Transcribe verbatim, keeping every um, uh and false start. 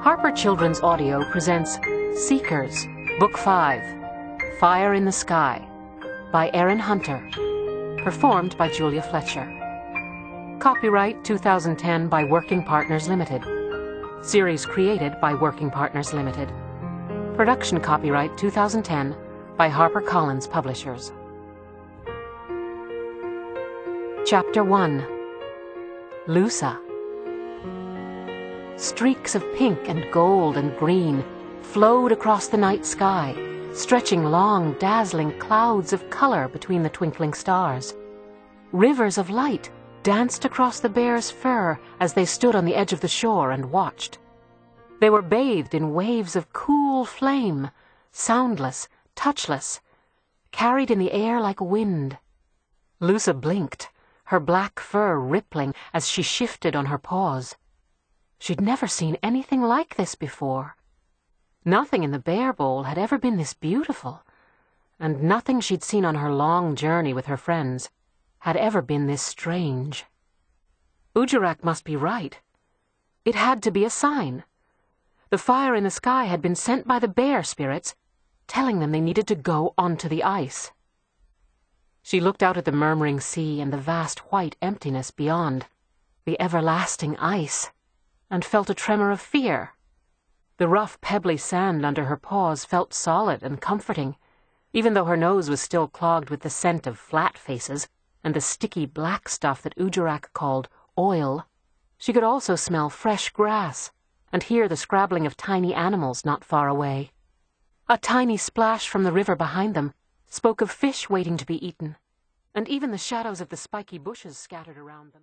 Harper Children's Audio presents Seekers, Book five, Fire in the Sky, by Erin Hunter, performed by Julia Fletcher. Copyright two thousand ten by Working Partners Limited. Series created by Working Partners Limited. Production copyright two thousand ten by HarperCollins Publishers. Chapter one. Lusa. Streaks of pink and gold and green flowed across the night sky, stretching long, dazzling clouds of color between the twinkling stars. Rivers of light danced across the bear's fur as they stood on the edge of the shore and watched. They were bathed in waves of cool flame, soundless, touchless, carried in the air like wind. Lusa blinked, her black fur rippling as she shifted on her paws. She'd never seen anything like this before. Nothing in the bear bowl had ever been this beautiful, and nothing she'd seen on her long journey with her friends had ever been this strange. Ujurak must be right. It had to be a sign. The fire in the sky had been sent by the bear spirits, telling them they needed to go onto the ice. She looked out at the murmuring sea and the vast white emptiness beyond, the everlasting ice, and felt a tremor of fear. The rough, pebbly sand under her paws felt solid and comforting, even though her nose was still clogged with the scent of flat faces and the sticky black stuff that Ujurak called oil. She could also smell fresh grass and hear the scrabbling of tiny animals not far away. A tiny splash from the river behind them spoke of fish waiting to be eaten, and even the shadows of the spiky bushes scattered around them.